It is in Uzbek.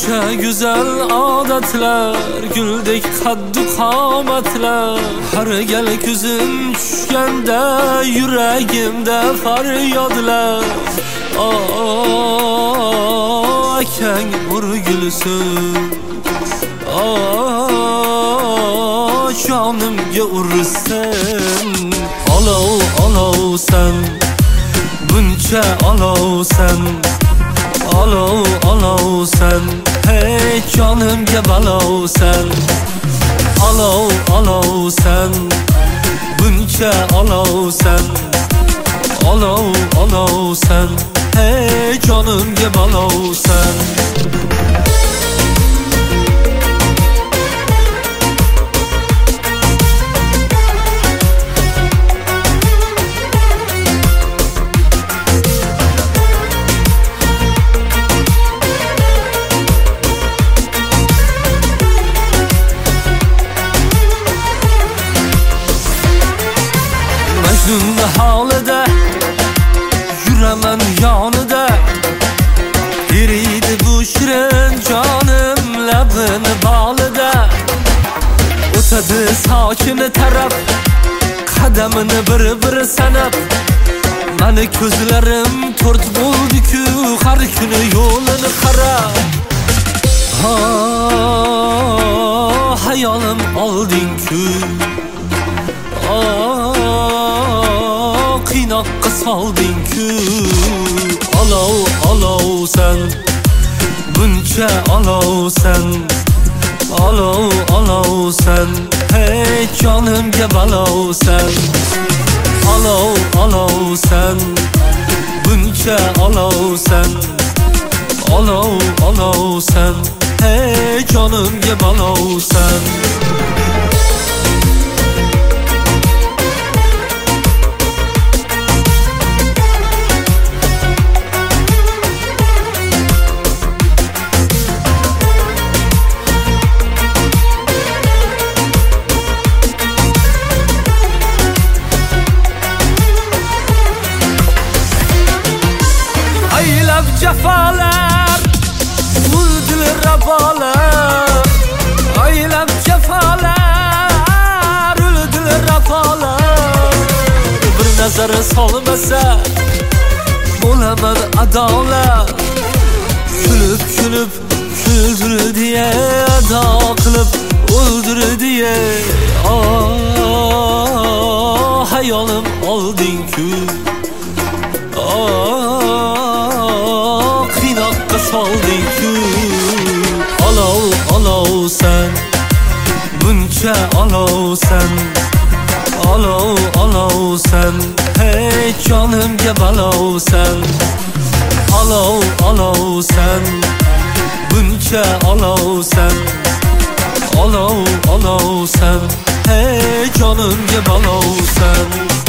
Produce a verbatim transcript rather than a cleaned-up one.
Buncha güzel adetler, güldek kaddu qamatlar. Har gal ko'zim tushganda yuragimda faryodlar. Oh, akang urgulsin, oh, jonimga ursin. Olov, olovsan, buncha olovsan. Olov, olovsan, hey jonimga balovsan. Olov, olovsan, buncha olovsan. Olov, olovsan, hey jonimga balovsan. Majnun holida yuraman yonida, eriydi bu shirin jonim labini bolida. O'tadi sochini tarab, qadamini bir-bir sanab. Mani ko'zlarim to'rt bo'ldi-ku, har kuni yo'lini qarab. Ha, hayolim olding-ku, qiynoqqa solding-ku. Olov, olovsan, buncha olovsan. Olov, olovsan, hey jonimga balovsan. Olov, olovsan, buncha olovsan. Olov, olovsan, hey jonimga balovsan. Cefalar, vurdu rafalar. Aylab cefalar, öldü rafalar. Bir nazara solmasa bo'laman adolat. Kulib kulib güldür diye, ado qilib o'ldir diye. Oh, hayolim olding-ku, oh, qiynoqqa solding-ku. Olov, olovsan, buncha olovsan. Olov, olovsan, hey jonimga balovsan. Olov, olovsan, buncha olovsan. Olov, olovsan, hey jonimga balovsan.